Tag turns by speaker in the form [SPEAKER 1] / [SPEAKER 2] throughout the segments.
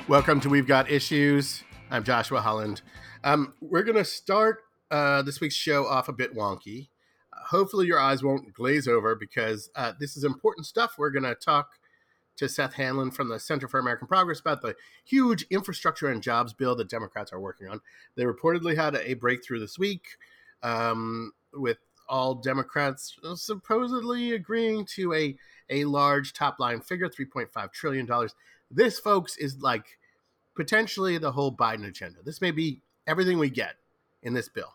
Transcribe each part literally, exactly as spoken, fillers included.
[SPEAKER 1] Welcome to We've Got Issues. I'm Joshua Holland. Um, we're going to start uh, this week's show off a bit wonky. Uh, hopefully your eyes won't glaze over because uh, this is important stuff. We're going to talk to Seth Hanlon from the Center for American Progress about the huge infrastructure and jobs bill that Democrats are working on. They reportedly had a breakthrough this week um, with all Democrats supposedly agreeing to a, a large top-line figure, three point five trillion dollars. This, folks, is like potentially the whole Biden agenda. This may be everything we get in this bill.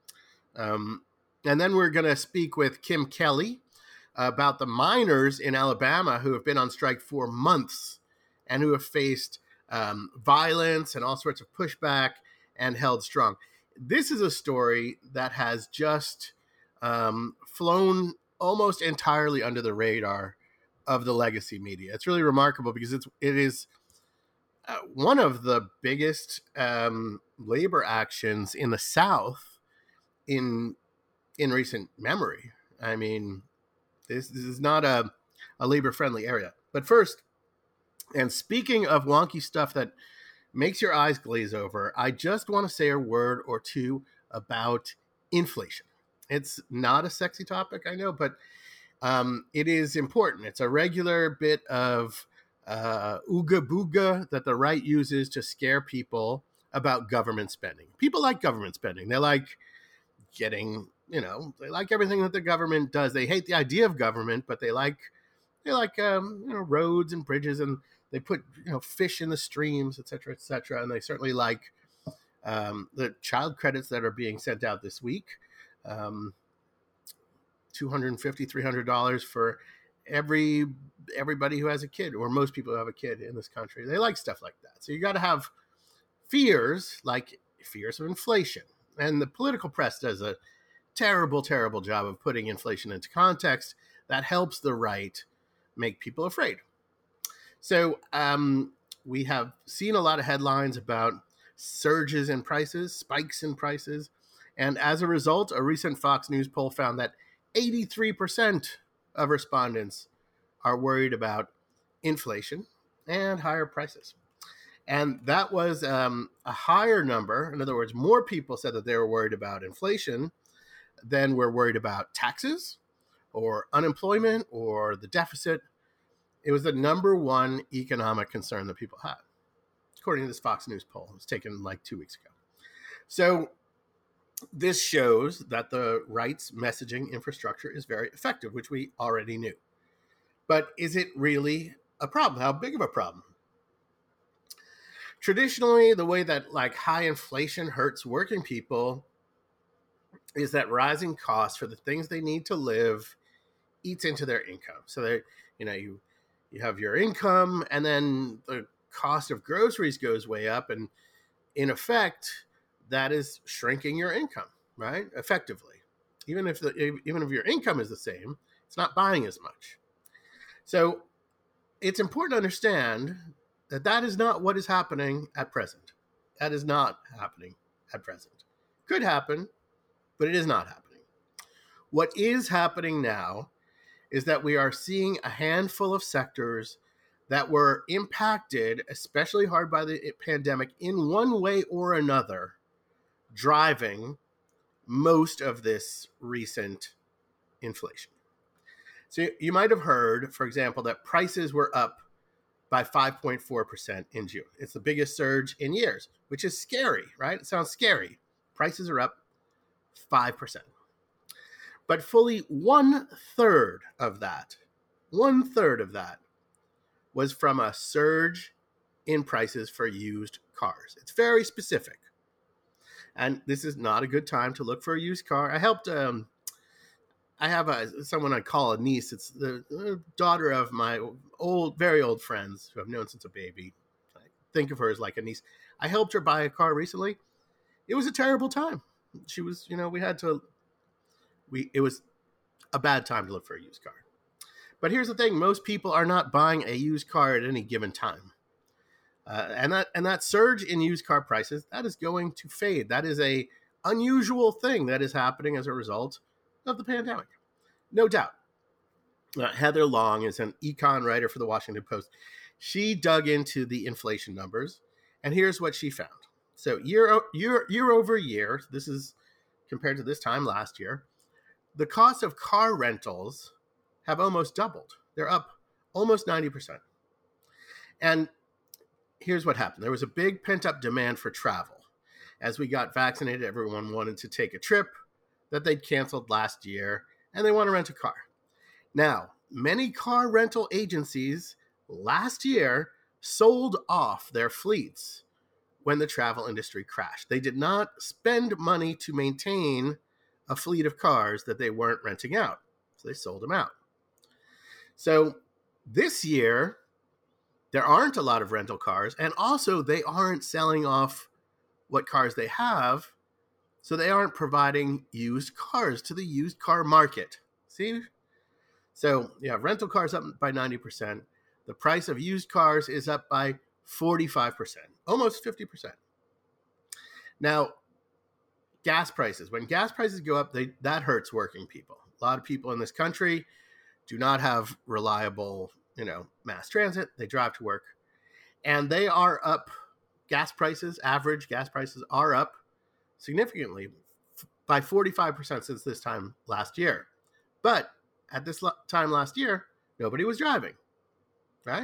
[SPEAKER 1] Um, and then we're going to speak with Kim Kelly about the miners in Alabama who have been on strike for months and who have faced um, violence and all sorts of pushback and held strong. This is a story that has just um, flown almost entirely under the radar of the legacy media. It's really remarkable because it's it is uh, one of the biggest um, labor actions in the South in in recent memory. I mean, this this is not a a labor friendly area. But first, and speaking of wonky stuff that makes your eyes glaze over, I just want to say a word or two about inflation. It's not a sexy topic, I know, but Um, it is important. It's a regular bit of uh, ooga booga that the right uses to scare people about government spending. People like government spending. They like getting, you know, they like everything that the government does. They hate the idea of government, but they like, they like, um, you know, roads and bridges, and they put, you know, fish in the streams, et cetera, et cetera. And they certainly like um, the child credits that are being sent out this week. Um, two hundred fifty dollars, three hundred dollars for every everybody who has a kid, or most people who have a kid in this country. They like stuff like that. So you got to have fears, like fears of inflation. And the political press does a terrible, terrible job of putting inflation into context that helps the right make people afraid. So um, we have seen a lot of headlines about surges in prices, spikes in prices. And as a result, a recent Fox News poll found that eighty-three percent of respondents are worried about inflation and higher prices. And that was um, a higher number. In other words, more people said that they were worried about inflation than were worried about taxes or unemployment or the deficit. It was the number one economic concern that people had, according to this Fox News poll. It was taken like two weeks ago. So this shows that the right's messaging infrastructure is very effective, which we already knew. But is it really a problem? How big of a problem? Traditionally, the way that like high inflation hurts working people is that rising costs for the things they need to live eats into their income. So they, you know, you you have your income, and then the cost of groceries goes way up, and in effect, that is shrinking your income, right? Effectively. Even if the even if your income is the same, it's not buying as much. So it's important to understand that that is not what is happening at present. That is not happening at present. Could happen, but it is not happening. What is happening now is that we are seeing a handful of sectors that were impacted especially hard by the pandemic in one way or another, driving most of this recent inflation. So you might have heard, for example, that prices were up by five point four percent in June. It's the biggest surge in years, which is scary, right? It sounds scary. Prices are up five percent. But fully one third of that, one third of that was from a surge in prices for used cars. It's very specific. And this is not a good time to look for a used car. I helped, um, I have a, someone I call a niece. It's the, the daughter of my old, very old friends who I've known since a baby. I think of her as like a niece. I helped her buy a car recently. It was a terrible time. She was, you know, we had to, we, it was a bad time to look for a used car. But here's the thing. Most people are not buying a used car at any given time. Uh, and that and that surge in used car prices, that is going to fade. That is a unusual thing that is happening as a result of the pandemic. No doubt. Uh, Heather Long is an econ writer for the Washington Post. she dug into the inflation numbers, and here's what she found. So year, year, year over year, this is compared to this time last year, the cost of car rentals have almost doubled. They're up almost ninety percent. And here's what happened. There was a big pent-up demand for travel. As we got vaccinated, everyone wanted to take a trip that they'd canceled last year, and they want to rent a car. Now, many car rental agencies last year sold off their fleets when the travel industry crashed. They did not spend money to maintain a fleet of cars that they weren't renting out. So they sold them out. So this year, there aren't a lot of rental cars, and also they aren't selling off what cars they have, so they aren't providing used cars to the used car market. See? So yeah, rental cars up by ninety percent. The price of used cars is up by forty-five percent, almost fifty percent. Now, gas prices. When gas prices go up, they, that hurts working people. A lot of people in this country do not have reliable, you know, mass transit. They drive to work, and they are up. Gas prices, average gas prices are up significantly by forty-five percent since this time last year. But at this time last year, nobody was driving, right?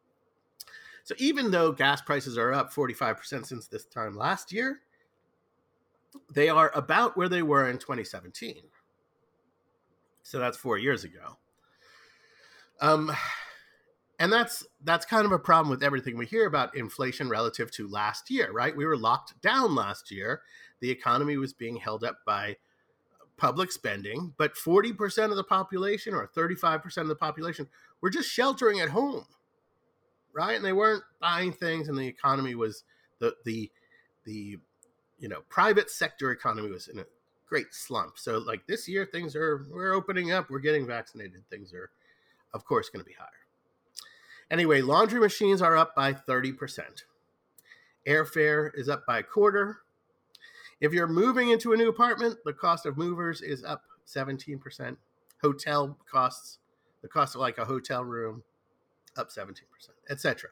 [SPEAKER 1] So even though gas prices are up forty-five percent since this time last year, they are about where they were in twenty seventeen. So that's four years ago. Um, and that's that's kind of a problem with everything we hear about inflation relative to last year, right? We were locked down last year. The economy was being held up by public spending, but forty percent of the population or thirty-five percent of the population were just sheltering at home, right? And they weren't buying things, and the economy was, the the the you know, private sector economy was in a great slump. So like this year, things are, we're opening up, we're getting vaccinated, things are, of course, going to be higher. Anyway, laundry machines are up by thirty percent. Airfare is up by a quarter. If you're moving into a new apartment, the cost of movers is up seventeen percent. Hotel costs, the cost of like a hotel room, up seventeen percent, et cetera.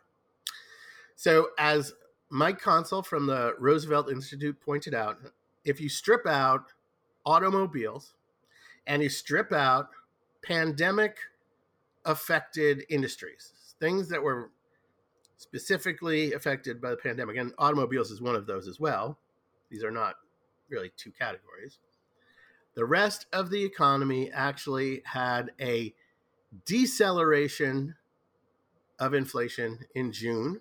[SPEAKER 1] So as Mike Consul from the Roosevelt Institute pointed out, if you strip out automobiles and you strip out pandemic affected industries, things that were specifically affected by the pandemic, and automobiles is one of those as well. These are not really two categories. The rest of the economy actually had a deceleration of inflation in June,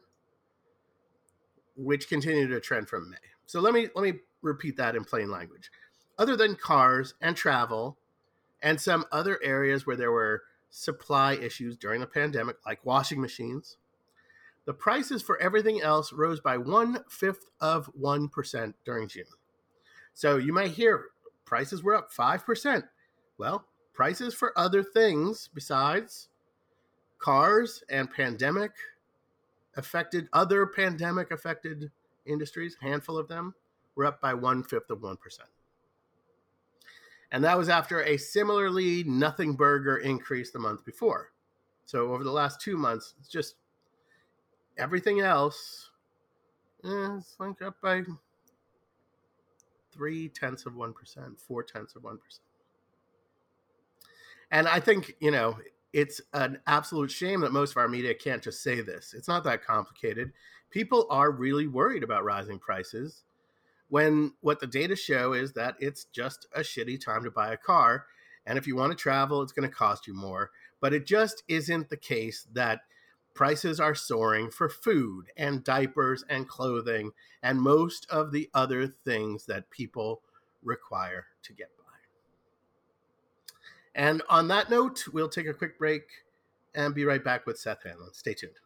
[SPEAKER 1] which continued a trend from May. So let me let me repeat that in plain language. Other than cars and travel and some other areas where there were supply issues during the pandemic, like washing machines, the prices for everything else rose by one-fifth of one percent during June. So you might hear prices were up five percent. Well, prices for other things besides cars and pandemic affected, other pandemic affected industries, a handful of them, were up by one-fifth of one percent. And that was after a similarly nothing burger increase the month before. So over the last two months, it's just everything else, eh, it's like up by three tenths of one percent, four tenths of one percent. And I think, you know, it's an absolute shame that most of our media can't just say this. It's not that complicated. People are really worried about rising prices when what the data show is that it's just a shitty time to buy a car. And if you want to travel, it's going to cost you more. But it just isn't the case that prices are soaring for food and diapers and clothing and most of the other things that people require to get by. And on that note, we'll take a quick break and be right back with Seth Hanlon. Stay tuned.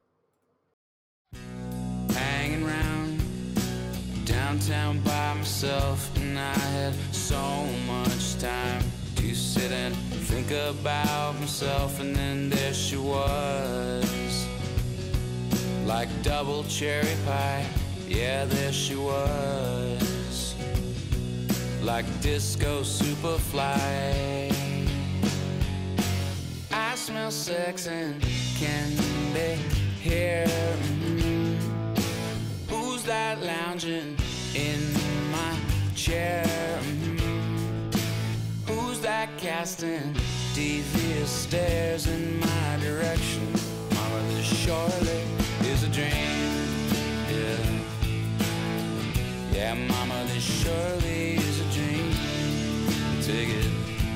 [SPEAKER 2] Hanging around downtown by myself, and I had so much time to sit and think about myself, and then there she was, like double cherry pie, yeah, there she was, like disco superfly. I smell sex and candy, here. Mm-hmm. Who's that lounging in my chair? Mm-hmm. Who's that casting devious stares in my direction? Mama, this surely is a dream. Yeah, yeah, mama, this surely is a dream. Take it.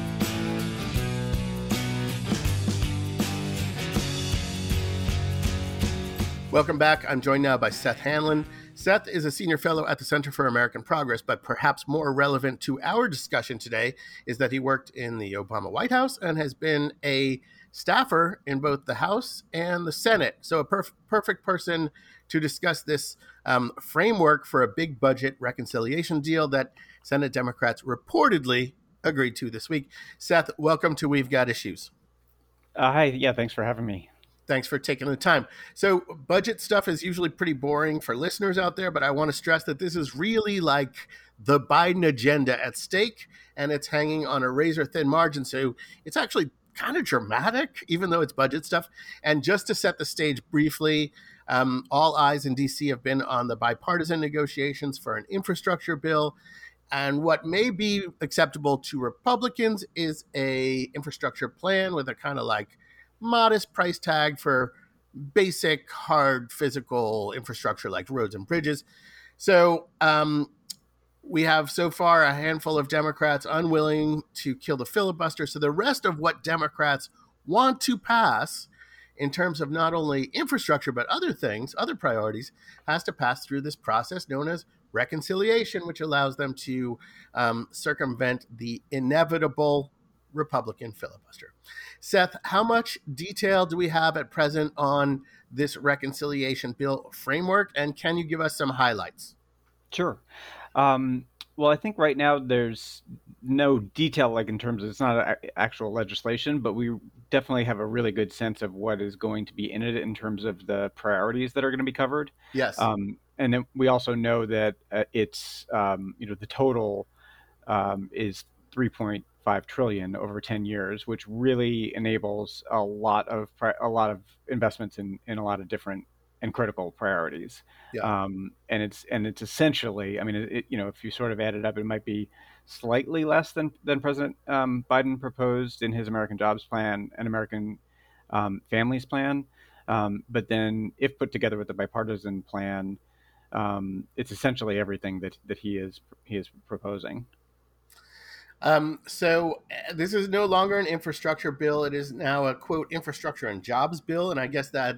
[SPEAKER 1] Welcome back. I'm joined now by Seth Hanlon. Seth is a senior fellow at the Center for American Progress, but perhaps more relevant to our discussion today is that he worked in the Obama White House and has been a staffer in both the House and the Senate. So a perf- perfect person to discuss this um, framework for a big budget reconciliation deal that Senate Democrats reportedly agreed to this week. Seth, welcome to We've Got Issues.
[SPEAKER 3] Uh, hi. Yeah, thanks for having me.
[SPEAKER 1] Thanks for taking the time. So budget stuff is usually pretty boring for listeners out there, but I want to stress that this is really like the Biden agenda at stake, and it's hanging on a razor thin margin. So it's actually kind of dramatic, even though it's budget stuff. And just to set the stage briefly, um, all eyes in D C have been on the bipartisan negotiations for an infrastructure bill. And what may be acceptable to Republicans is a infrastructure plan with a kind of like modest price tag for basic, hard, physical infrastructure like roads and bridges. So um, we have so far a handful of Democrats unwilling to kill the filibuster. So the rest of what Democrats want to pass in terms of not only infrastructure, but other things, other priorities, has to pass through this process known as reconciliation, which allows them to um, circumvent the inevitable Republican filibuster. Seth, how much detail do we have at present on this reconciliation bill framework, and can you give us some highlights?
[SPEAKER 3] Sure. Um, well, I think right now there's no detail, like in terms of it's not a, actual legislation, but we definitely have a really good sense of what is going to be in it in terms of the priorities that are going to be covered.
[SPEAKER 1] Yes.
[SPEAKER 3] Um, and then we also know that uh, it's, um, you know, the total um, is three point five trillion over ten years, which really enables a lot of a lot of investments in, in a lot of different and critical priorities.
[SPEAKER 1] Yeah.
[SPEAKER 3] Um, and it's and it's essentially, I mean, it, it, you know, if you sort of add it up, it might be slightly less than than President um, Biden proposed in his American Jobs Plan and American um, Families Plan. Um, but then, if put together with the bipartisan plan, um, it's essentially everything that that he is he is proposing.
[SPEAKER 1] Um, so this is no longer an infrastructure bill. It is now a, quote, infrastructure and jobs bill. And I guess that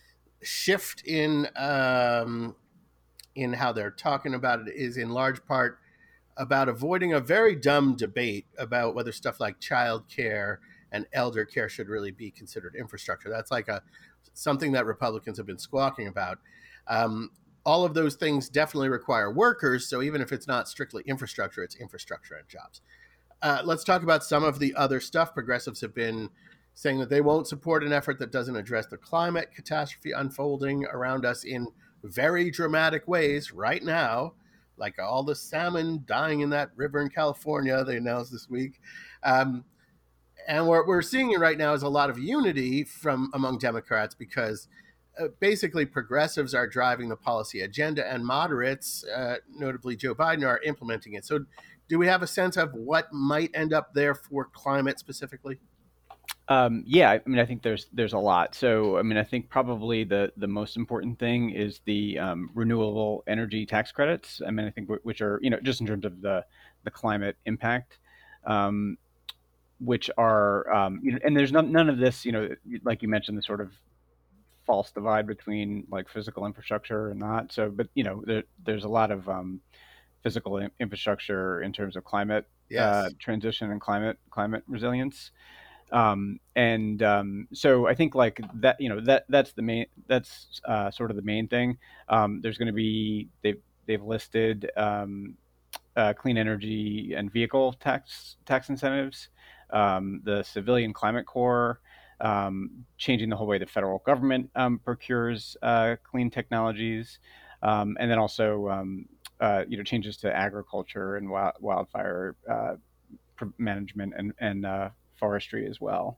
[SPEAKER 1] shift in um, in how they're talking about it is in large part about avoiding a very dumb debate about whether stuff like child care and elder care should really be considered infrastructure. That's like a something that Republicans have been squawking about. Um, all of those things definitely require workers. So even if it's not strictly infrastructure, it's infrastructure and jobs. Uh, let's talk about some of the other stuff. Progressives have been saying that they won't support an effort that doesn't address the climate catastrophe unfolding around us in very dramatic ways right now, like all the salmon dying in that river in California, they announced this week. Um, and what we're seeing right now is a lot of unity from among Democrats because uh, basically progressives are driving the policy agenda and moderates, uh, notably Joe Biden, are implementing it. So do we have a sense of what might end up there for climate specifically?
[SPEAKER 3] Um, yeah, I mean, I think there's there's a lot. So, I mean, I think probably the the most important thing is the um, renewable energy tax credits. I mean, I think w- which are, you know, just in terms of the the climate impact, um, which are, um, you know, and there's none, none of this, you know, like you mentioned, the sort of false divide between like physical infrastructure and not. So, but you know, there, there's a lot of um, physical in- infrastructure in terms of climate
[SPEAKER 1] Yes.
[SPEAKER 3] uh, transition and climate climate resilience. Um, and um, so I think like that, you know, that that's the main, that's uh, sort of the main thing. Um, there's going to be they've they've listed um, uh, clean energy and vehicle tax tax incentives, um, the civilian climate corps, um, changing the whole way the federal government um, procures uh, clean technologies, um, and then also um, uh, you know changes to agriculture and wild, wildfire uh, management and and uh, forestry as well.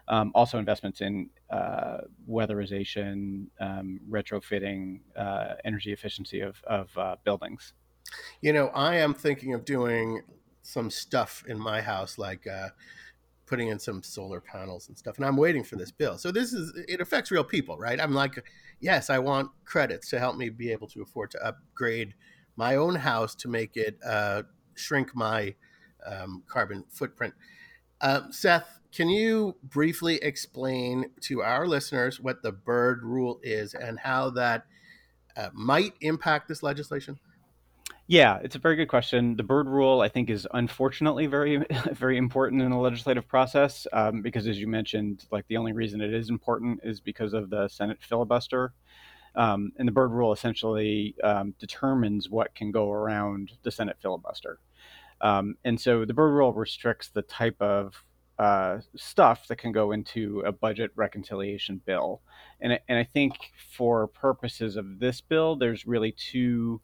[SPEAKER 3] Um, also investments in uh, weatherization, um, retrofitting, uh, energy efficiency of, of uh, buildings.
[SPEAKER 1] You know, I am thinking of doing some stuff in my house, like uh, putting in some solar panels and stuff, and I'm waiting for this bill. So this is, it affects real people, right? I'm like, yes, I want credits to help me be able to afford to upgrade my own house to make it uh, shrink my um, carbon footprint. Uh, Seth, can you briefly explain to our listeners what the Byrd Rule is and how that uh, might impact this legislation?
[SPEAKER 3] Yeah, it's a very good question. The Byrd Rule, I think, is unfortunately very, very important in the legislative process um, because, as you mentioned, like the only reason it is important is because of the Senate filibuster. Um, and the Byrd Rule essentially um, determines what can go around the Senate filibuster. Um, and so the Byrd Rule restricts the type of uh, stuff that can go into a budget reconciliation bill. And, I- and I think for purposes of this bill, there's really two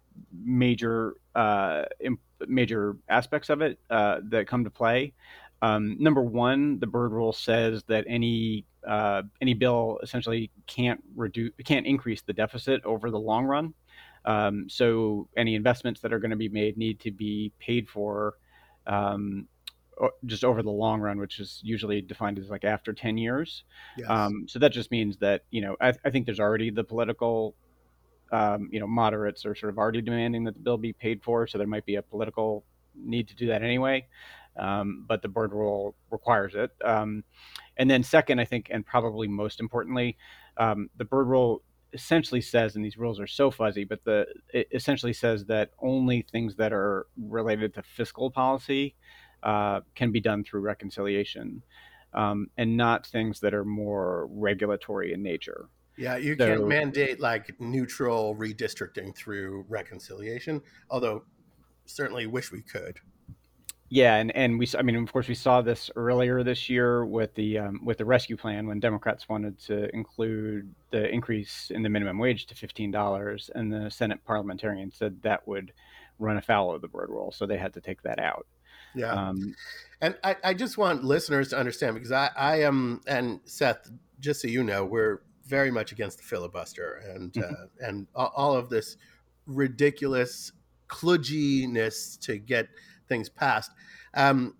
[SPEAKER 3] major uh, imp- major aspects of it uh, that come to play. Um, number one, the Byrd Rule says that any uh, any bill essentially can't reduce can't increase the deficit over the long run. Um, so any investments that are going to be made need to be paid for um, just over the long run, which is usually defined as like after ten years.
[SPEAKER 1] Yes.
[SPEAKER 3] Um, so that just means that, you know, I, I think there's already the political um, you know, moderates are sort of already demanding that the bill be paid for, so there might be a political need to do that anyway. Um, but the Byrd Rule requires it. Um, and then second, I think, and probably most importantly, um, the Byrd Rule essentially says, and these rules are so fuzzy, but the it essentially says that only things that are related to fiscal policy uh, can be done through reconciliation, um, and not things that are more regulatory in nature.
[SPEAKER 1] Yeah, you can't
[SPEAKER 3] So
[SPEAKER 1] mandate like neutral redistricting through reconciliation, although certainly wish we could.
[SPEAKER 3] yeah, and, and we, I mean, of course, we saw this earlier this year with the um, with the rescue plan when Democrats wanted to include the increase in the minimum wage to fifteen dollars, and the Senate parliamentarian said that would run afoul of the Byrd Rule, so they had to take that out.
[SPEAKER 1] Yeah.
[SPEAKER 3] Um,
[SPEAKER 1] And I, I just want listeners to understand because I, I am, and Seth, just so you know, we're very much against the filibuster and
[SPEAKER 3] mhm.
[SPEAKER 1] uh, and all of this ridiculous kludginess to get things passed. Um,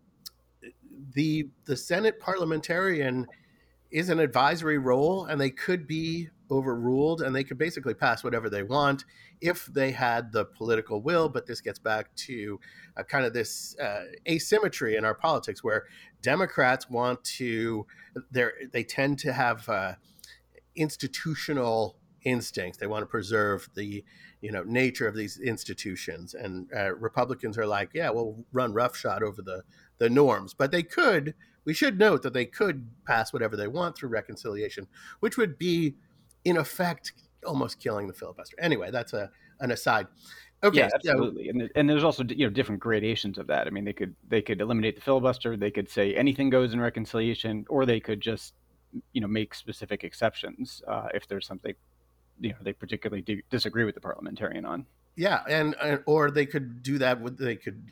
[SPEAKER 1] the the Senate parliamentarian is an advisory role, and they could be overruled, and they could basically pass whatever they want if they had the political will. But this gets back to uh, kind of this uh, asymmetry in our politics, where Democrats want to, they they tend to have uh, institutional instincts. They want to preserve the, you know, nature of these institutions, and uh, Republicans are like, yeah, we'll run roughshod over the the norms. But they could. We should note that they could pass whatever they want through reconciliation, which would be, in effect, almost killing the filibuster. Anyway, that's a an aside. Okay,
[SPEAKER 3] Yeah,
[SPEAKER 1] so
[SPEAKER 3] absolutely, and and there's also, you know, different gradations of that. I mean, they could they could eliminate the filibuster, they could say anything goes in reconciliation, or they could just, you know, make specific exceptions uh, if there's something, you know, they particularly do disagree with the parliamentarian on.
[SPEAKER 1] yeah, and, and or they could do that with they could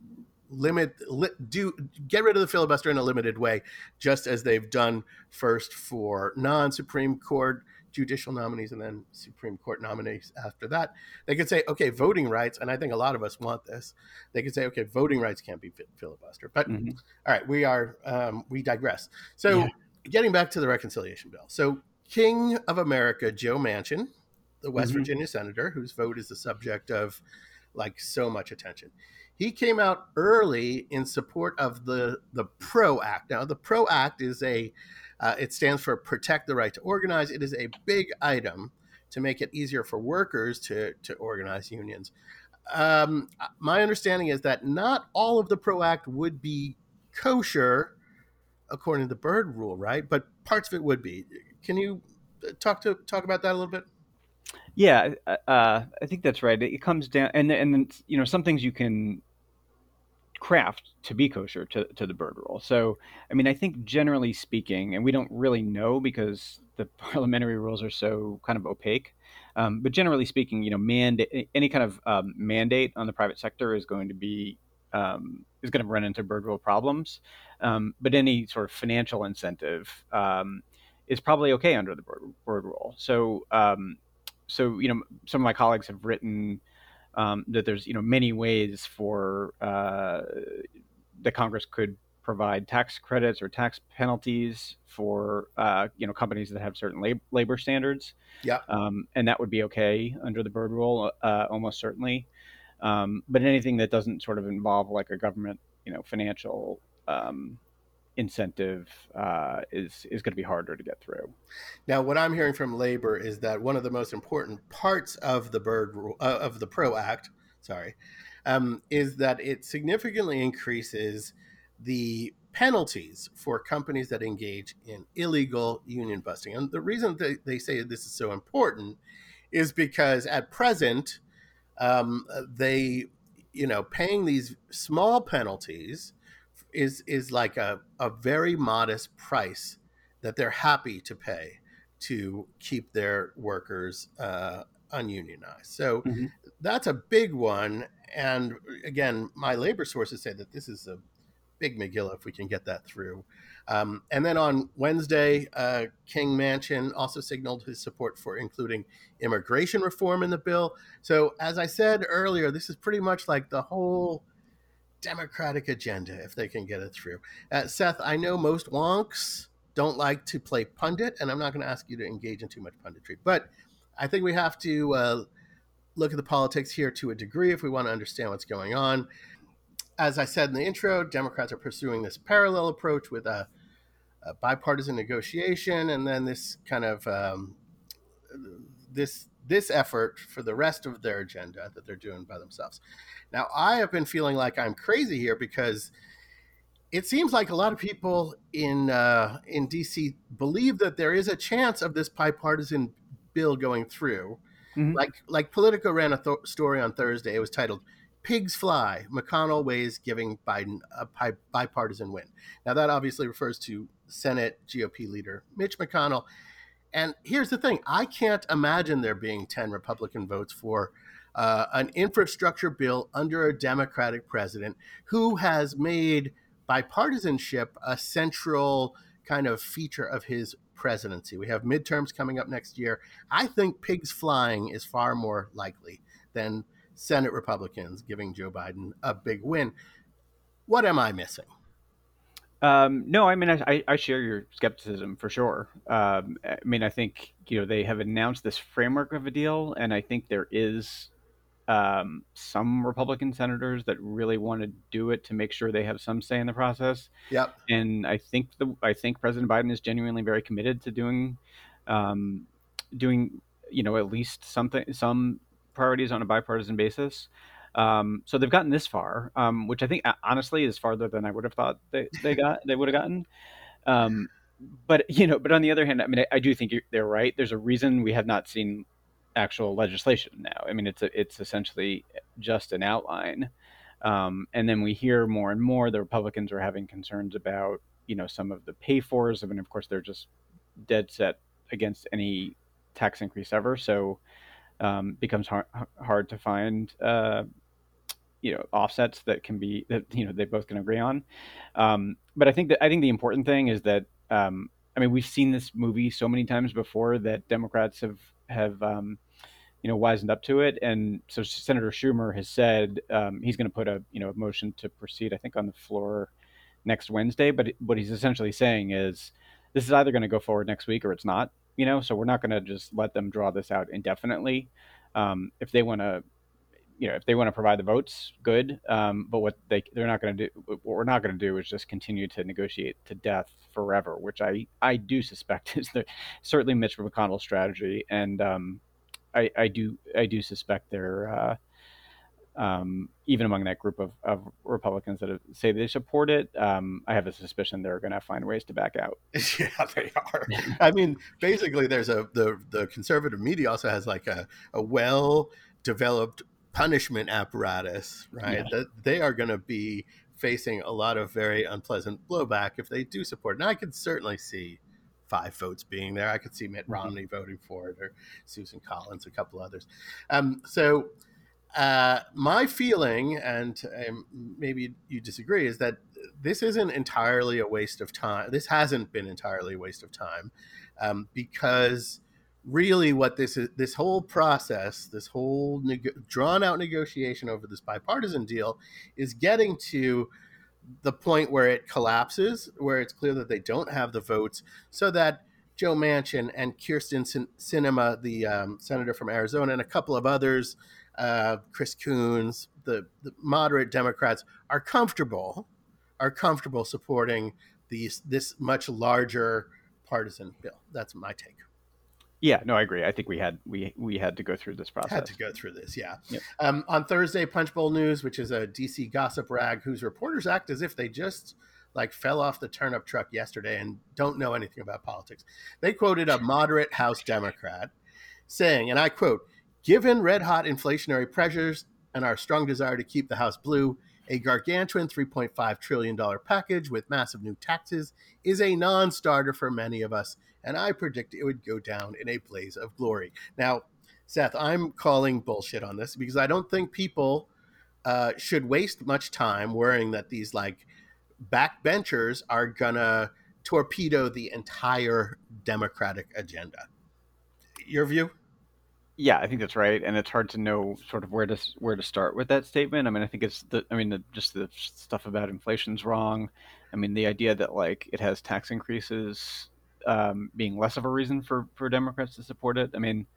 [SPEAKER 1] limit li, do get rid of the filibuster in a limited way, just as they've done first for non-Supreme Court judicial nominees and then Supreme Court nominees after that. They could say, okay, voting rights, and I think a lot of us want this. They could say, okay, voting rights can't be filibuster. But
[SPEAKER 3] Mm-hmm.
[SPEAKER 1] all right, we are um, we digress. So
[SPEAKER 3] Yeah.
[SPEAKER 1] getting back to the reconciliation bill. So King of America Joe Manchin, the West
[SPEAKER 3] Mm-hmm.
[SPEAKER 1] Virginia senator whose vote is the subject of like so much attention, he came out early in support of the the PRO Act. Now, the PRO Act is a uh, it stands for Protect the Right to Organize. It is a big item to make it easier for workers to to organize unions. Um, my understanding is that not all of the PRO Act would be kosher according to the Byrd Rule, right? But parts of it would be. Can you talk to talk about that a little bit?
[SPEAKER 3] Yeah, uh, uh, I think that's right. It comes down, and and then, you know, some things you can craft to be kosher to, to the Byrd Rule. So, I mean, I think generally speaking, and we don't really know because the parliamentary rules are so kind of opaque. Um, but generally speaking, you know, mandate any kind of um, mandate on the private sector is going to be um, is going to run into Bird rule problems. Um, but any sort of financial incentive um, is probably okay under the Bird, Bird rule. So, um, so you know, some of my colleagues have written um, that there's you know many ways for uh, that Congress could provide tax credits or tax penalties for uh, you know companies that have certain lab- labor standards,
[SPEAKER 1] Yeah.
[SPEAKER 3] um, and that would be okay under the Bird rule, uh, almost certainly. Um, but anything that doesn't sort of involve like a government, you know, financial um, incentive uh, is is going to be harder to get through.
[SPEAKER 1] Now, what I'm hearing from labor is that one of the most important parts of the Bird rule, uh, of the PRO Act, sorry, um, is that it significantly increases the penalties for companies that engage in illegal union busting. And the reason they, they say this is so important is because at present, um, they, you know, paying these small penalties is is like a, a very modest price that they're happy to pay to keep their workers uh, ununionized. So
[SPEAKER 3] Mm-hmm.
[SPEAKER 1] that's a big one. And again, my labor sources say that this is a big Megillah if we can get that through. Um, and then on Wednesday, uh, King Manchin also signaled his support for including immigration reform in the bill. So as I said earlier, this is pretty much like the whole Democratic agenda if they can get it through. Uh, Seth, I know most wonks don't like to play pundit, and I'm not going to ask you to engage in too much punditry, but I think we have to uh, look at the politics here to a degree if we want to understand what's going on. As I said in the intro, Democrats are pursuing this parallel approach with a, a bipartisan negotiation, and then this kind of um, this this effort for the rest of their agenda that they're doing by themselves. Now, I have been feeling like I'm crazy here because it seems like a lot of people in uh, in D C believe that there is a chance of this bipartisan bill going through.
[SPEAKER 3] Mm-hmm.
[SPEAKER 1] Like like Politico ran a th- story on Thursday. It was titled "Pigs Fly: McConnell Weighs Giving Biden a bi- Bipartisan Win." Now that obviously refers to Senate G O P leader Mitch McConnell. And here's the thing: I can't imagine there being ten Republican votes for uh, an infrastructure bill under a Democratic president who has made bipartisanship a central kind of feature of his presidency. We have midterms coming up next year. I think pigs flying is far more likely than Senate Republicans giving Joe Biden a big win. What am I missing?
[SPEAKER 3] Um, no, I mean, I, I share your skepticism for sure. Um, I mean, I think, you know, they have announced this framework of a deal, and I think there is um, some Republican senators that really want to do it to make sure they have some say in the process.
[SPEAKER 1] Yep.
[SPEAKER 3] And I think the I think President Biden is genuinely very committed to doing, um, doing, you know, at least something, some priorities on a bipartisan basis. Um, so they've gotten this far, um, which I think uh, honestly is farther than I would have thought they, they got they would have gotten. Um, but you know, but on the other hand, I mean, I, I do think you're, they're right. There's a reason we have not seen actual legislation now. I mean, it's a, it's essentially just an outline, um, and then we hear more and more the Republicans are having concerns about you know some of the pay fors. I mean, of course, they're just dead set against any tax increase ever. So um, becomes hard, hard to find uh, you know offsets that can be that you know they both can agree on. Um, but I think that I think the important thing is that um, I mean we've seen this movie so many times before that Democrats have have um, you know wisened up to it, and so Senator Schumer has said um, he's going to put a you know a motion to proceed I think on the floor next Wednesday. But what he's essentially saying is this is either going to go forward next week or it's not. You know, so we're not going to just let them draw this out indefinitely. Um, if they want to, you know, if they want to provide the votes, good. Um, but what they they're not going to do, what we're not going to do, is just continue to negotiate to death forever, which I I do suspect is the certainly Mitch McConnell's strategy, and um, I I do I do suspect they're. Uh, um, even among that group of, of Republicans that have, say they support it, um, I have a suspicion they're going to find ways to back out.
[SPEAKER 1] Yeah, they are. I mean, basically, there's a the the conservative media also has like a, a well developed punishment apparatus, right?
[SPEAKER 3] Yeah.
[SPEAKER 1] That they are going to be facing a lot of very unpleasant blowback if they do support it. Now, I could certainly see five votes being there. I could see Mitt Romney mm-hmm. voting for it, or Susan Collins, a couple others. Um, so. uh, my feeling, and um, maybe you disagree, is that this isn't entirely a waste of time. This hasn't been entirely a waste of time, um, because really, what this is, this whole process, this whole neg- drawn out negotiation over this bipartisan deal, is getting to the point where it collapses, where it's clear that they don't have the votes, so that Joe Manchin and Kirsten Sin- Sinema, the um, senator from Arizona, and a couple of others, uh, Chris Coons, the, the moderate Democrats, are comfortable, are comfortable supporting these this much larger partisan bill. That's my take.
[SPEAKER 3] Yeah, no, I agree. I think we had we we had to go through this process.
[SPEAKER 1] Had to go through this, yeah.
[SPEAKER 3] Yep.
[SPEAKER 1] Um, on Thursday, Punchbowl News, which is a D C gossip rag whose reporters act as if they just like fell off the turnip truck yesterday and don't know anything about politics. They quoted a moderate House Democrat saying, and I quote, "Given red hot inflationary pressures and our strong desire to keep the House blue, a gargantuan three point five trillion dollars package with massive new taxes is a non-starter for many of us, and I predict it would go down in a blaze of glory." Now, Seth, I'm calling bullshit on this because I don't think people uh, should waste much time worrying that these like backbenchers are gonna torpedo the entire Democratic agenda. Your view?
[SPEAKER 3] Yeah, I think that's right, and it's hard to know sort of where to where to start with that statement. I mean, I think it's the I mean, the, just the stuff about inflation's wrong. I mean, the idea that like it has tax increases um, being less of a reason for for Democrats to support it. I mean,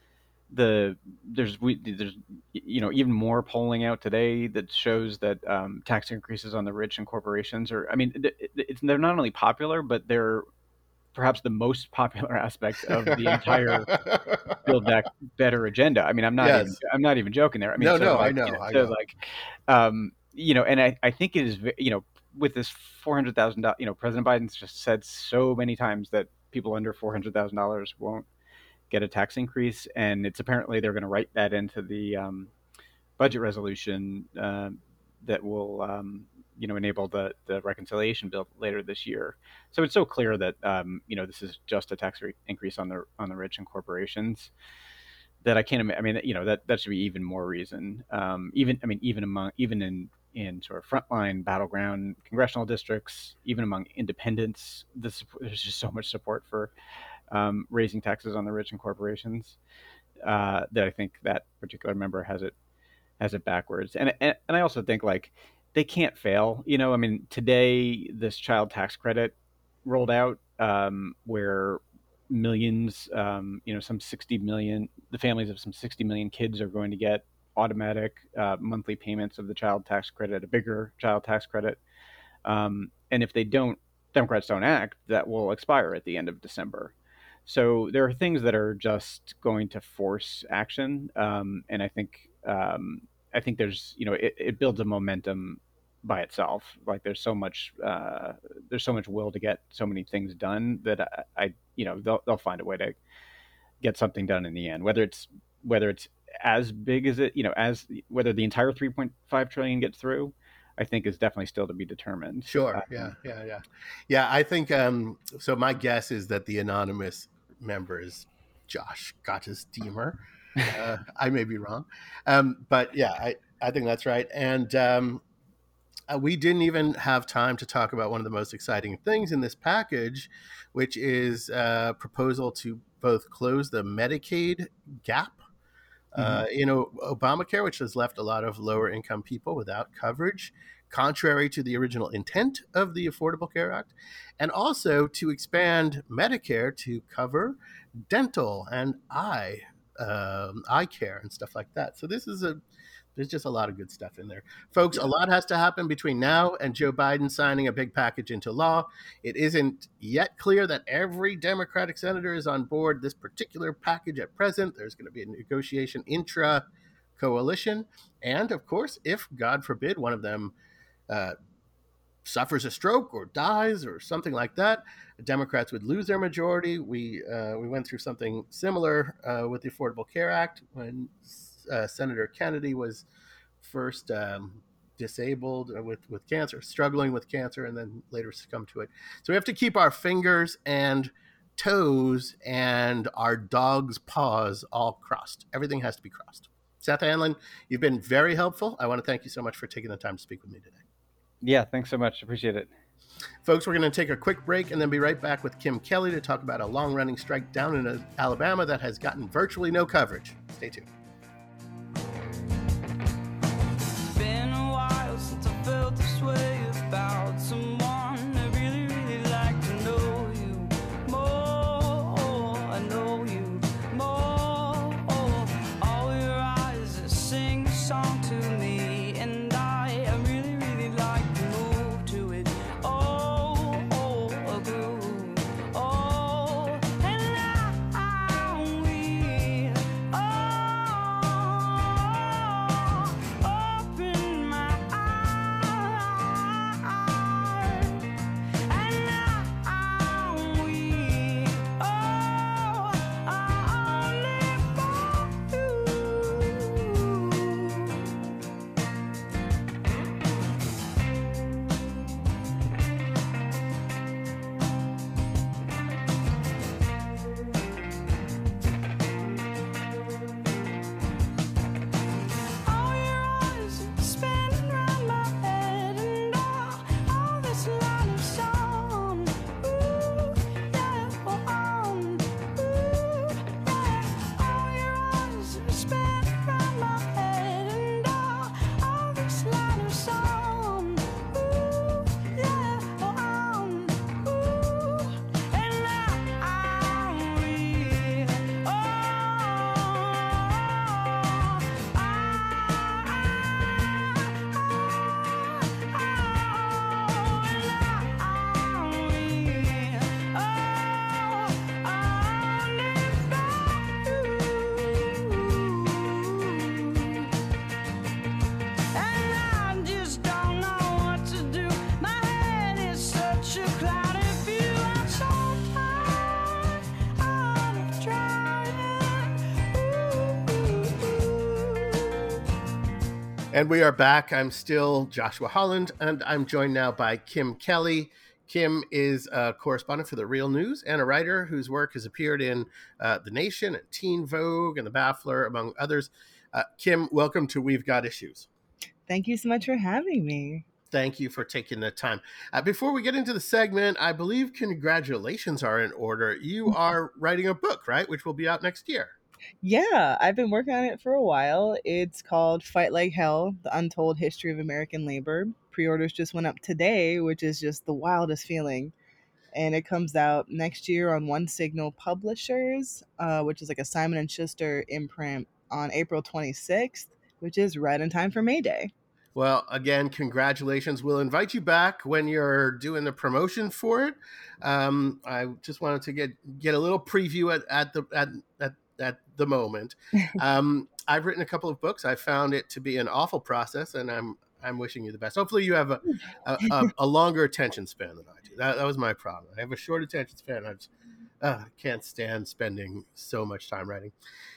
[SPEAKER 3] the there's we there's you know even more polling out today that shows that um, tax increases on the rich and corporations are. I mean, it, it's they're not only popular, but they're perhaps the most popular aspect of the entire Build Back Better agenda. I mean, I'm not
[SPEAKER 1] Yes.
[SPEAKER 3] even I'm not even joking there. I mean,
[SPEAKER 1] No,
[SPEAKER 3] so
[SPEAKER 1] no,
[SPEAKER 3] like,
[SPEAKER 1] I know,
[SPEAKER 3] you know,
[SPEAKER 1] I
[SPEAKER 3] so
[SPEAKER 1] know.
[SPEAKER 3] like, um, you know, and I, I think it is, ve- you know, with this four hundred thousand dollars, you know, President Biden's just said so many times that people under four hundred thousand dollars won't get a tax increase, and it's apparently they're going to write that into the um, budget resolution uh, that will, um, you know, enable the the reconciliation bill later this year. So it's so clear that um, you know this is just a tax re- increase on the on the rich and corporations that I can't. ima- I mean, you know, that that should be even more reason. Um, even I mean, even among even in in sort of frontline battleground congressional districts, even among independents, the support, there's just so much support for um, raising taxes on the rich and corporations uh, that I think that particular member has it has it backwards. And, and and I also think like they can't fail. You know, I mean, today this child tax credit rolled out um, where millions, um, you know, some sixty million, the families of some sixty million kids are going to get automatic uh, monthly payments of the child tax credit, a bigger child tax credit. Um, and if they don't, Democrats don't act, that will expire at the end of December. So there are things that are just going to force action, um, and I think um, I think there's you know it, it builds a momentum by itself. Like there's so much uh, there's so much will to get so many things done that I, I you know they'll they'll find a way to get something done in the end. Whether it's whether it's as big as it you know as whether the entire three point five trillion gets through, I think is definitely still to be determined.
[SPEAKER 1] Sure. Yeah.
[SPEAKER 3] Um,
[SPEAKER 1] Yeah. Yeah. Yeah. I think um, so. My guess is that the anonymous member is Josh Gottesdiemer. Uh, I may be wrong. Um, but yeah, I, I think that's right. And um, uh, we didn't even have time to talk about one of the most exciting things in this package, which is a proposal to both close the Medicaid gap uh, you know, Obamacare, which has left a lot of lower income people without coverage, contrary to the original intent of the Affordable Care Act, and also to expand Medicare to cover dental and eye um, eye care and stuff like that. So this is a there's just a lot of good stuff in there. Folks, a
[SPEAKER 3] Yeah.
[SPEAKER 1] lot has to happen between now and Joe Biden signing a big package into law. It isn't yet clear that every Democratic senator is on board this particular package at present. There's going to be a negotiation intra coalition. And of course, if, God forbid, one of them uh, suffers a stroke or dies or something like that, Democrats would lose their majority. We uh, we went through something similar uh, with the Affordable Care Act when uh, Senator Kennedy was first um, disabled with, with cancer, struggling with cancer, and then later succumbed to it. So we have to keep our fingers and toes and our dog's paws all crossed. Everything has to be crossed. Seth Hanlon, you've been very helpful. I want to thank you so much for taking the time to speak with me today.
[SPEAKER 3] Yeah, thanks so much. Appreciate it.
[SPEAKER 1] Folks, we're going to take a quick break and then be right back with Kim Kelly to talk about a long-running strike down in Alabama that has gotten virtually no coverage. Stay tuned.
[SPEAKER 2] Been a while since I felt this way about someone I really, really like to know you more. I know you more. All your eyes sing a song to me, and I, I really, really like to move to it. Oh, oh, a groove. Oh, and I, we, oh, open my eyes, and I, we, oh, only for all your eyes spinning round my head, and all, all this line of song. Ooh, yeah, oh, um, ooh, yeah. All your eyes spinning round my head, and all, all this line of song. Ooh, yeah, oh, um, ooh, and I, we, and I just don't know what to do. My head is such a cloudy view. I'm so tired of trying. Ooh.
[SPEAKER 1] And we are back. I'm still Joshua Holland, and I'm joined now by Kim Kelly. Kim is a correspondent for The Real News and a writer whose work has appeared in uh, The Nation and Teen Vogue and The Baffler, among others. Uh, Kim, welcome to We've Got Issues.
[SPEAKER 4] Thank you so much for having me.
[SPEAKER 1] Thank you for taking the time. Uh, before we get into the segment, I believe congratulations are in order. You are writing a book, right, which will be out next year.
[SPEAKER 4] Yeah, I've been working on it for a while. It's called Fight Like Hell, The Untold History of American Labor. Pre-orders just went up today, which is just the wildest feeling. And it comes out next year on One Signal Publishers, uh, which is like a Simon and Schuster imprint, on April twenty-sixth, which is right in time for May Day.
[SPEAKER 1] Well, again, congratulations. We'll invite you back when you're doing the promotion for it. Um, I just wanted to get get a little preview at, at the at, at at the moment. Um, I've written a couple of books. I found it to be an awful process, and I'm I'm wishing you the best. Hopefully, you have a a, a, a longer attention span than I do. That, that was my problem. I have a short attention span. I just uh, can't stand spending so much time writing.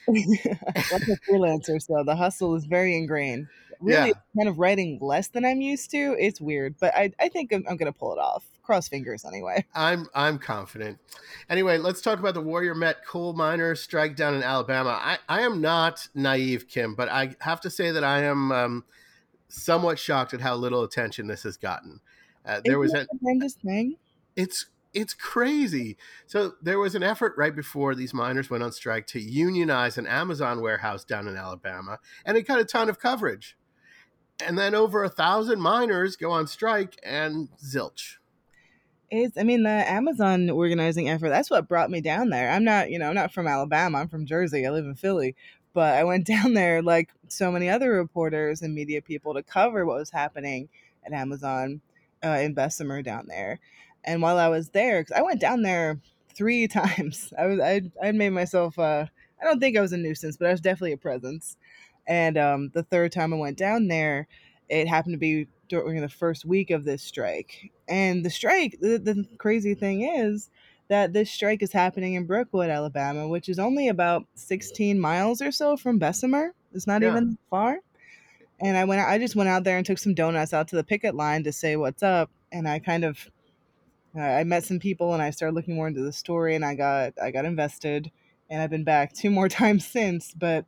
[SPEAKER 4] Like a freelancer, so the hustle is very ingrained. Really,
[SPEAKER 1] Yeah.
[SPEAKER 4] kind of writing less than I'm used to. It's weird, but I, I think I'm, I'm going to pull it off. Cross fingers anyway.
[SPEAKER 1] I'm I'm confident. Anyway, let's talk about the Warrior Met coal miners strike down in Alabama. I, I am not naive, Kim, but I have to say that I am um, somewhat shocked at how little attention this has gotten. Uh, there was
[SPEAKER 4] Isn't
[SPEAKER 1] a
[SPEAKER 4] that the damnedest thing?
[SPEAKER 1] it's it's crazy. So there was an effort right before these miners went on strike to unionize an Amazon warehouse down in Alabama, and it got a ton of coverage. And then over a thousand miners go on strike, and zilch.
[SPEAKER 4] It's, I mean, the Amazon organizing effort, that's what brought me down there. I'm not, you know, I'm not from Alabama. I'm from Jersey. I live in Philly. But I went down there like so many other reporters and media people to cover what was happening at Amazon uh, in Bessemer down there. And while I was there, because I went down there three times, I was I I made myself. Uh, I don't think I was a nuisance, but I was definitely a presence. And um, the third time I went down there, it happened to be during the first week of this strike. And the strike, the, the crazy thing is that this strike is happening in Brookwood, Alabama, which is only about sixteen miles or so from Bessemer. It's not
[SPEAKER 1] Yeah.
[SPEAKER 4] even far. And I went, I just went out there and took some donuts out to the picket line to say what's up. And I kind of, uh, I met some people and I started looking more into the story, and I got, I got invested, and I've been back two more times since. But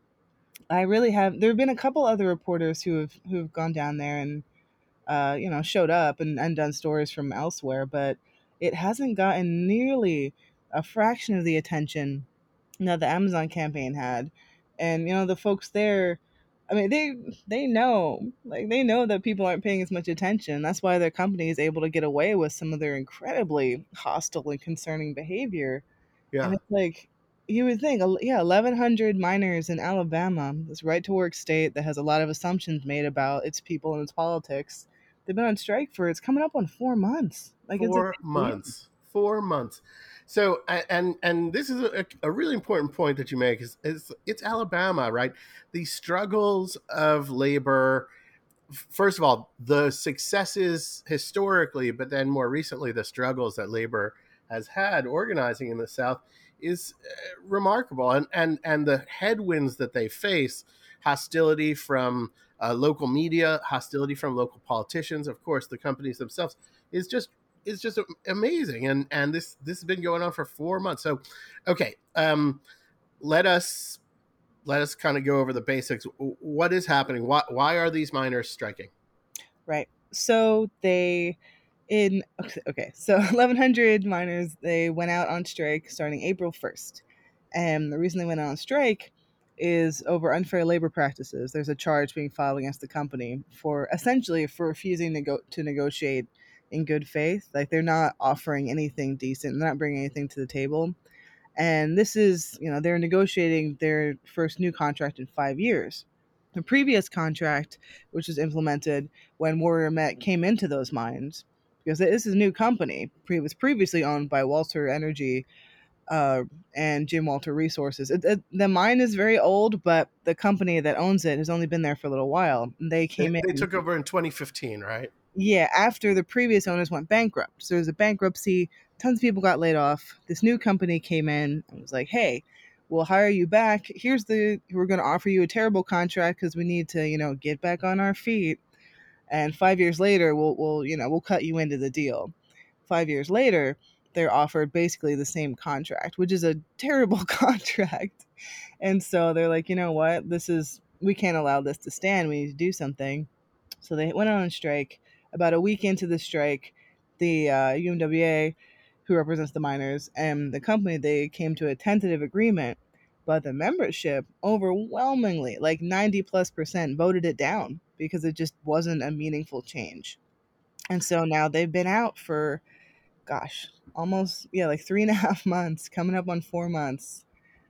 [SPEAKER 4] I really have. There have been a couple other reporters who have who have gone down there and uh, you know showed up and, and done stories from elsewhere, but it hasn't gotten nearly a fraction of the attention that the Amazon campaign had. And you know the folks there, I mean they they know like they know that people aren't paying as much attention. That's why their company is able to get away with some of their incredibly hostile and concerning behavior. And
[SPEAKER 1] Yeah.
[SPEAKER 4] it's like you would think, el- yeah, eleven hundred miners in Alabama, this right to work state that has a lot of assumptions made about its people and its politics. They've been on strike for it's coming up on four months. Like it's a
[SPEAKER 1] Four
[SPEAKER 4] big deal.
[SPEAKER 1] months. Four months. So, a- and and this is a, a really important point that you make is, is it's Alabama, right? The struggles of labor. First of all, the successes historically, but then more recently, the struggles that labor has had organizing in the South is uh, remarkable, and and and the headwinds that they face, hostility from uh, local media, hostility from local politicians, of course, the companies themselves, is just is just amazing, and and this this has been going on for four months. So, okay, um, let us let us kind of go over the basics. What is happening? Why, why are these miners striking?
[SPEAKER 4] Right. So they in okay, okay, so eleven hundred miners they went out on strike starting April first. And the reason they went out on strike is over unfair labor practices. There's a charge being filed against the company for essentially for refusing to go to negotiate in good faith. Like they're not offering anything decent, they're not bringing anything to the table. And this is, you know, they're negotiating their first new contract in five years. The previous contract, which was implemented when Warrior Met came into those mines, because this is a new company, it was previously owned by Walter Energy uh, and Jim Walter Resources. It, it, the mine is very old, but the company that owns it has only been there for a little while. They
[SPEAKER 1] They,
[SPEAKER 4] came
[SPEAKER 1] they
[SPEAKER 4] in,
[SPEAKER 1] took over in twenty fifteen, right?
[SPEAKER 4] yeah, after the previous owners went bankrupt. So there was a bankruptcy, tons of people got laid off. This new company came in and was like, hey, we'll hire you back. Here's the, we're going to offer you a terrible contract because we need to, you know, get back on our feet. And five years later, we'll, we'll, you know, we'll cut you into the deal. Five years later, they're offered basically the same contract, which is a terrible contract. And so they're like, you know what? This is, we can't allow this to stand. We need to do something. So they went on a strike. About a week into the strike, the uh, U M W A, who represents the miners, and the company, they came to a tentative agreement. But the membership overwhelmingly, like ninety plus percent, voted it down because it just wasn't a meaningful change. And so now they've been out for, gosh, almost, yeah, like three and a half months, coming up on four months,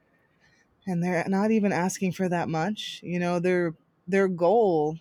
[SPEAKER 4] and they're not even asking for that much. You know, their their goal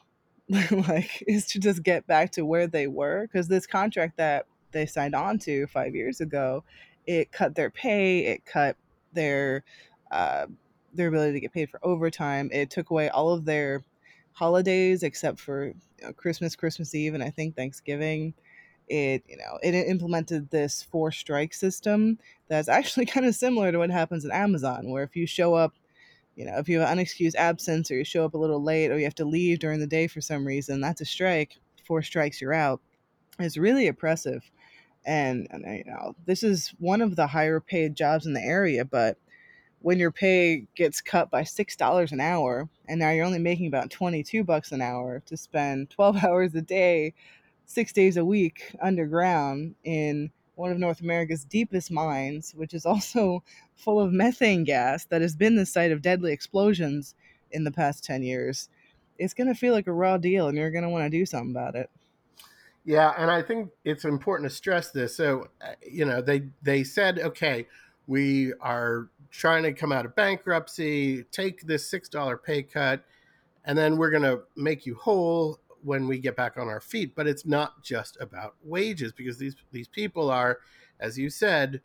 [SPEAKER 4] like is to just get back to where they were, because this contract that they signed on to five years ago, it cut their pay, it cut their uh, their ability to get paid for overtime, it took away all of their holidays except for, you know, Christmas, Christmas Eve, and I think Thanksgiving. It, you know, it implemented this four strike system that's actually kind of similar to what happens at Amazon, where if you show up, you know, if you have an unexcused absence or you show up a little late or you have to leave during the day for some reason, that's a strike. Four strikes, you're out. It's really oppressive. And, and you know, this is one of the higher paid jobs in the area, but when your pay gets cut by six dollars an hour and now you're only making about twenty-two bucks an hour to spend twelve hours a day, six days a week underground in one of North America's deepest mines, which is also full of methane gas that has been the site of deadly explosions in the past ten years. It's going to feel like a raw deal and you're going to want to do something about it.
[SPEAKER 1] Yeah, and I think it's important to stress this. So, uh, you know, they they said, okay, we are trying to come out of bankruptcy, take this six dollar pay cut, and then we're going to make you whole when we get back on our feet. But it's not just about wages, because these these people are, as you said,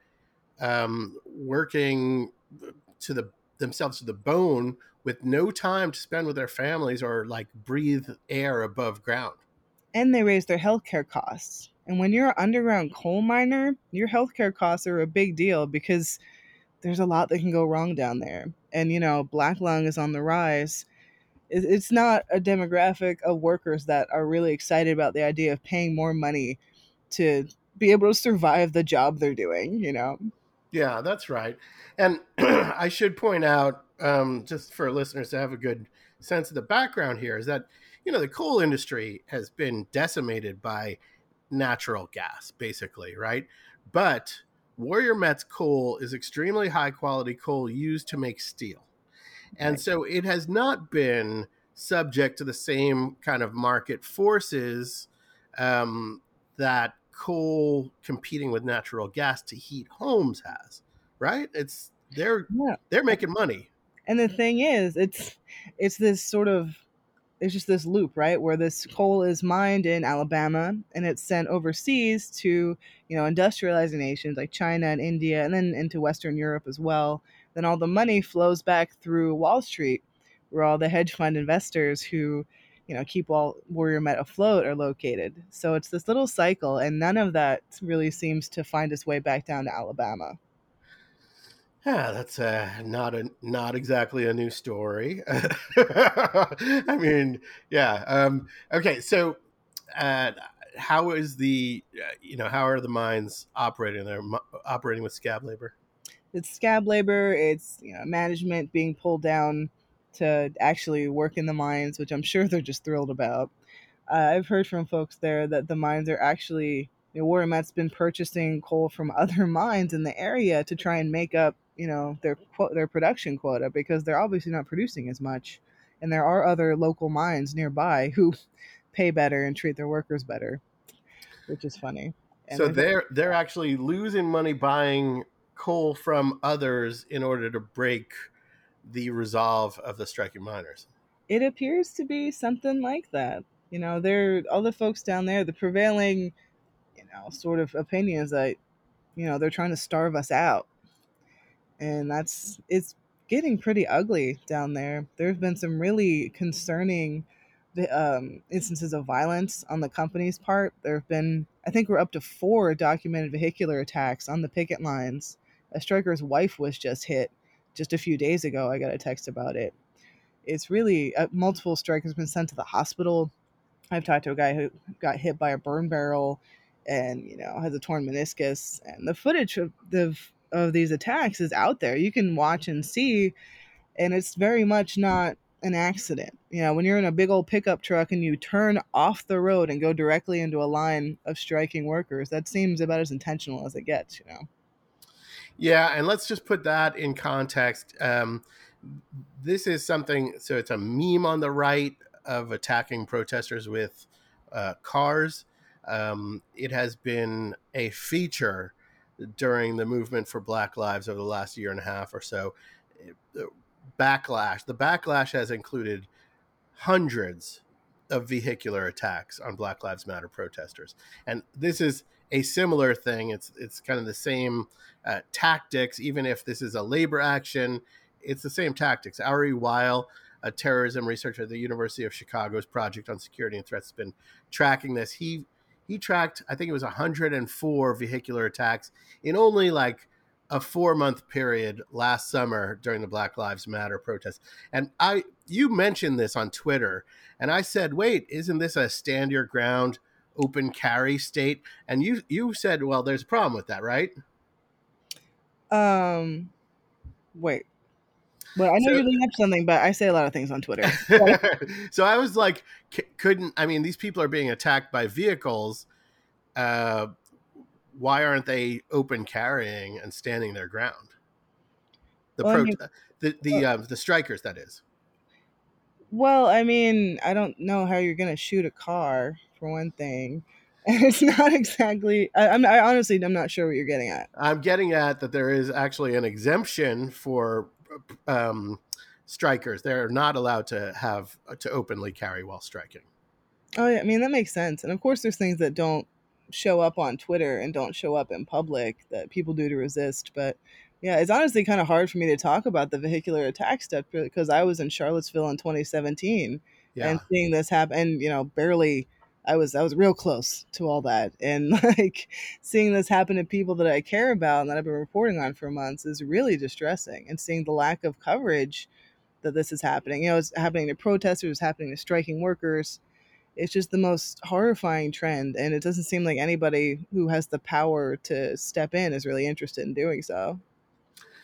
[SPEAKER 1] um, working to the themselves to the bone with no time to spend with their families or like breathe air above ground.
[SPEAKER 4] And they raise their healthcare costs. And when you're an underground coal miner, your healthcare costs are a big deal because there's a lot that can go wrong down there. And, you know, black lung is on the rise. It's not a demographic of workers that are really excited about the idea of paying more money to be able to survive the job they're doing, you know?
[SPEAKER 1] Yeah, that's right. And I should point out um, just for listeners to have a good sense of the background here, is that, you know, the coal industry has been decimated by natural gas, basically, right? But Warrior Met's coal is extremely high quality coal used to make steel. And
[SPEAKER 4] Right.
[SPEAKER 1] so it has not been subject to the same kind of market forces um, that coal competing with natural gas to heat homes has, right? It's they're
[SPEAKER 4] Yeah.
[SPEAKER 1] they're making money.
[SPEAKER 4] And the thing is, it's it's this sort of there's just this loop, right, where this coal is mined in Alabama and it's sent overseas to, you know, industrializing nations like China and India and then into Western Europe as well. Then all the money flows back through Wall Street, where all the hedge fund investors who, you know, keep all Warrior Met afloat are located. So it's this little cycle, and none of that really seems to find its way back down to Alabama.
[SPEAKER 1] Yeah, that's uh, not a not exactly a new story. I mean, yeah. Um, okay, so uh, how is the uh, you know how are the mines operating? They're mo- operating with scab labor.
[SPEAKER 4] It's scab labor. It's, you know, management being pulled down to actually work in the mines, which I'm sure they're just thrilled about. Uh, I've heard from folks there that the mines are actually, you know, Warren Met's been purchasing coal from other mines in the area to try and make up, you know, their quo- their production quota, because they're obviously not producing as much, and there are other local mines nearby who pay better and treat their workers better, which is funny. And
[SPEAKER 1] So
[SPEAKER 4] they've
[SPEAKER 1] they're they're actually losing money buying coal from others in order to break the resolve of the striking miners.
[SPEAKER 4] It appears to be something like that. You know, there all the folks down there, the prevailing, you know, sort of opinions that, you know, they're trying to starve us out. And that's it's getting pretty ugly down there. There have been some really concerning um, instances of violence on the company's part. There have been, I think, we're up to four documented vehicular attacks on the picket lines. A striker's wife was just hit just a few days ago. I got a text about it. It's really uh, multiple strikers been sent to the hospital. I've talked to a guy who got hit by a burn barrel and, you know, has a torn meniscus. And the footage of the of these attacks is out there. You can watch and see, and it's very much not an accident. You know, when you're in a big old pickup truck and you turn off the road and go directly into a line of striking workers, that seems about as intentional as it gets, you know.
[SPEAKER 1] Yeah, and let's just put that in context. Um, this is something, so it's a meme on the right of attacking protesters with uh, cars. Um, it has been a feature during the movement for Black Lives over the last year and a half or so. The backlash, the backlash has included hundreds of vehicular attacks on Black Lives Matter protesters, and this is a similar thing. It's it's kind of the same uh, tactics, even if this is a labor action. It's the same tactics. Ari Weil, a terrorism researcher at the University of Chicago's Project on Security and Threats, has been tracking this. He he tracked, I think it was one hundred four vehicular attacks in only like a four month period last summer during the Black Lives Matter protests. And I, you mentioned this on Twitter, and I said, wait, isn't this a stand your ground, open carry state? And you, you said, well, there's a problem with that, right?
[SPEAKER 4] Um, wait. Well, I know
[SPEAKER 1] So,
[SPEAKER 4] you're leading up to something, but I say a lot of things on Twitter.
[SPEAKER 1] so I was like, c- couldn't, I mean, these people are being attacked by vehicles. Uh, why aren't they open carrying and standing their ground? The
[SPEAKER 4] Well, I
[SPEAKER 1] pro,
[SPEAKER 4] mean,
[SPEAKER 1] the the uh, the strikers, that is.
[SPEAKER 4] well, I mean, I don't know how you're gonna shoot a car for one thing, and it's not exactly. I, I'm. I honestly, I'm not sure what you're getting at.
[SPEAKER 1] I'm getting at that there is actually an exemption for um, strikers. They're not allowed to have to openly carry while striking.
[SPEAKER 4] Oh, yeah, I mean that makes sense. And of course, there's things that don't show up on Twitter and don't show up in public that people do to resist. But yeah, it's honestly kind of hard for me to talk about the vehicular attack stuff because I was in Charlottesville in twenty seventeen and
[SPEAKER 1] Yeah.
[SPEAKER 4] seeing this happen, and you know, barely. I was I was real close to all that, and like seeing this happen to people that I care about and that I've been reporting on for months is really distressing. And seeing the lack of coverage that this is happening, you know, it's happening to protesters, it's happening to striking workers. It's just the most horrifying trend, and it doesn't seem like anybody who has the power to step in is really interested in doing so.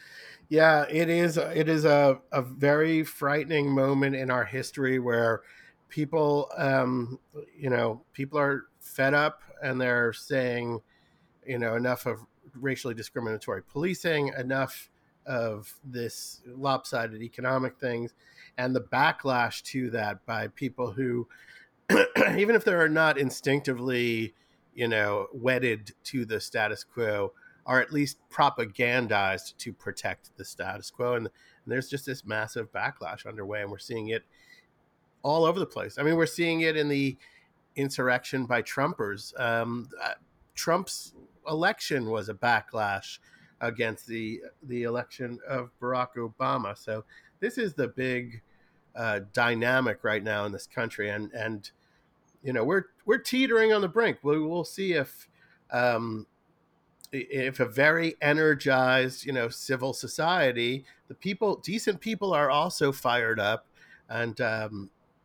[SPEAKER 1] Yeah, it is. It is a, a very frightening moment in our history where people, um, you know, people are fed up and they're saying, you know, enough of racially discriminatory policing, enough of this lopsided economic things, and the backlash to that by people who, even if they're not instinctively, you know, wedded to the status quo, are at least propagandized to protect the status quo. And, and there's just this massive backlash underway, and we're seeing it all over the place. I mean, we're seeing it in the insurrection by Trumpers. Um, uh, Trump's election was a backlash against the the election of Barack Obama. So this is the big uh, dynamic right now in this country, and and you know we're we're teetering on the brink. We will see if um, if a very energized, you know, civil society, the people, decent people, are also fired up, and um,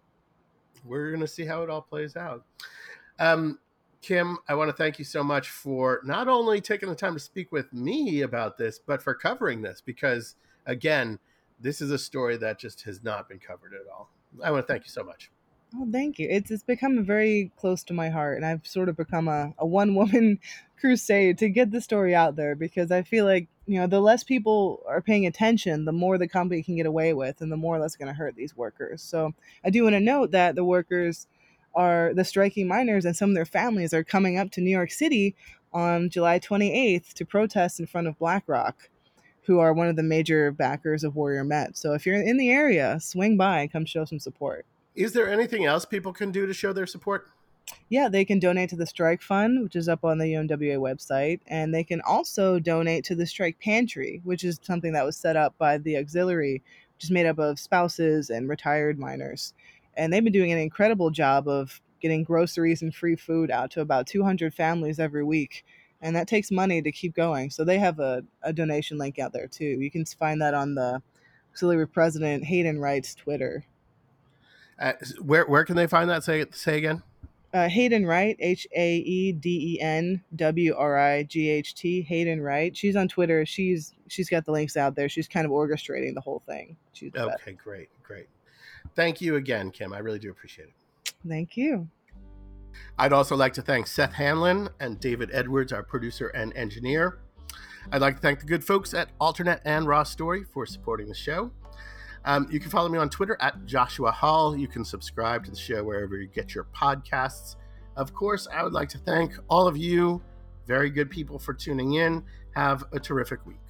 [SPEAKER 1] we're going to see how it all plays out. Um, Kim, I want to thank you so much for not only taking the time to speak with me about this, but for covering this, because again, this is a story that just has not been covered at all. I want to thank you so much.
[SPEAKER 4] Oh, thank you. It's it's become very close to my heart, and I've sort of become a, a one woman crusade to get the story out there, because I feel like, you know, the less people are paying attention, the more the company can get away with, and the more that's going to hurt these workers. So I do want to note that the workers are the striking miners, and some of their families are coming up to New York City on July twenty-eighth to protest in front of BlackRock, who are one of the major backers of Warrior Met. So if you're in the area, swing by and come show some support.
[SPEAKER 1] Is there anything else people can do to show their support?
[SPEAKER 4] Yeah, they can donate to the Strike Fund, which is up on the U N W A website. And they can also donate to the Strike Pantry, which is something that was set up by the auxiliary, which is made up of spouses and retired miners. And they've been doing an incredible job of getting groceries and free food out to about two hundred families every week. And that takes money to keep going. So they have a, a donation link out there, too. You can find that on the auxiliary president Hayden Wright's Twitter.
[SPEAKER 1] Uh, where where can they find that? Say say again.
[SPEAKER 4] Uh, Hayden Wright, H A E D E N W R I G H T, Hayden Wright. She's on Twitter. She's she's got the links out there. She's kind of orchestrating the whole thing. She's the
[SPEAKER 1] Okay,
[SPEAKER 4] best.
[SPEAKER 1] great, great. Thank you again, Kim. I really do appreciate it.
[SPEAKER 4] Thank you.
[SPEAKER 1] I'd also like to thank Seth Hanlon and David Edwards, our producer and engineer. I'd like to thank the good folks at Alternet and Raw Story for supporting the show. Um, you can follow me on Twitter at Joshua Hall. You can subscribe to the show wherever you get your podcasts. Of course, I would like to thank all of you, very good people, for tuning in. Have a terrific week.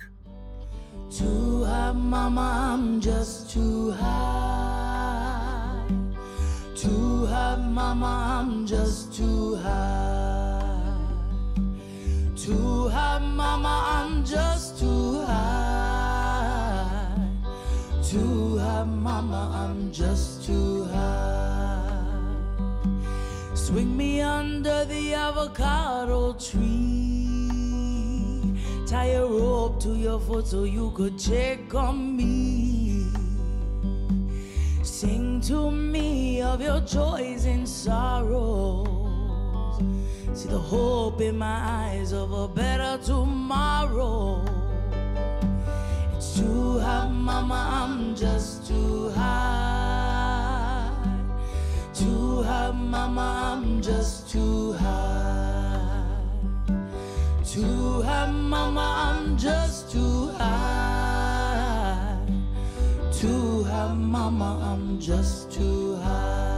[SPEAKER 2] Too high, mama, I'm just too high. Too high, mama, I'm just too high. Too high, mama, I'm just too high. Too high, mama, I'm just too high. Swing me under the avocado tree. Tie a rope to your foot so you could check on me. Sing to me of your joys and sorrows. See the hope in my eyes of a better tomorrow. It's too high, mama, I'm just too high. Too high, mama, I'm just too high. Too high, mama, I'm just too high. Too high, mama, I'm just too high.